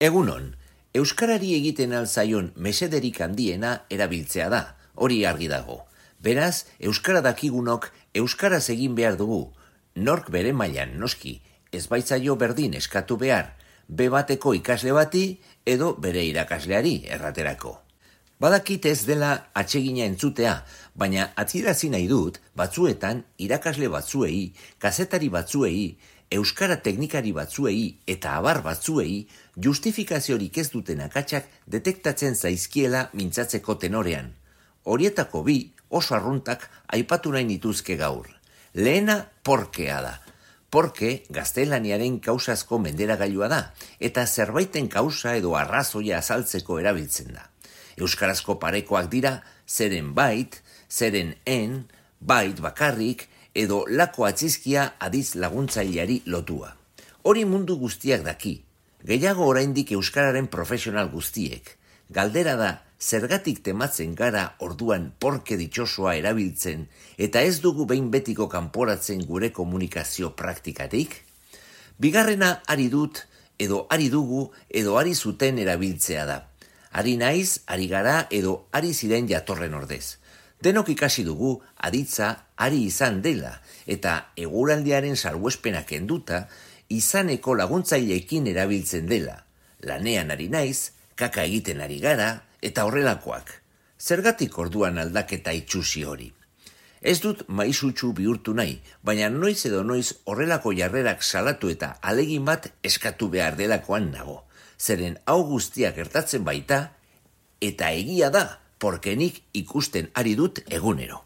Egunon, euskarari egiten alzaion mesederik handiena erabiltzea da, hori argi dago. Beraz, euskara dakigunok euskaraz egin behar dugu. Nork bere mailan noski, ez baitzaio berdin eskatu behar, B bateko ikasle bati edo bere irakasleari erraterako. Badakit ez dela atsegina entzutea, baina atzirazi nahi dut batzuetan irakasle batzuei, kazetari batzuei, euskara teknikari batzuei eta abar batzuei justifikaziorik ez duten akatsak detektatzen zaizkiela mintzatzeko tenorean. Horietako bi oso arruntak aipatu nahi nituzke gaur. Lehena porkea da. Porke gaztelaniaren kausazko menderagailua da, eta zerbaiten kausa edo arrazoia azaltzeko erabiltzen da. Euskarazko parekoak dira zeren bait, zeren en, bait bakarrik, edo lako atzizkia adiz laguntzaileari lotua. Hori mundu guztiak daki, gehiago oraindik euskararen profesional guztiek. Galdera da, zergatik tematzen gara orduan porke ditxosoa erabiltzen eta ez dugu behin betiko kanporatzen gure komunikazio praktikatik? Bigarrena ari dut, edo ari dugu, edo ari zuten erabiltzea da. Ari naiz, ari gara, edo ari ziren jatorren ordez. Denok ikasi dugu aditza ari izan dela, eta eguraldiaren salbuespenak kenduta, izaneko laguntzaileekin erabiltzen dela. Lanean ari naiz, kaka egiten ari gara, eta horrelakoak. Zergatik orduan aldaketa itxusi hori? Ez dut maizutsu bihurtu nahi, baina noiz edo noiz horrelako jarrerak salatu eta alegin bat eskatu behar delakoan nago. Zeren hau guztiak gertatzen baita, eta egia da, porkenik ikusten ari dut egunero.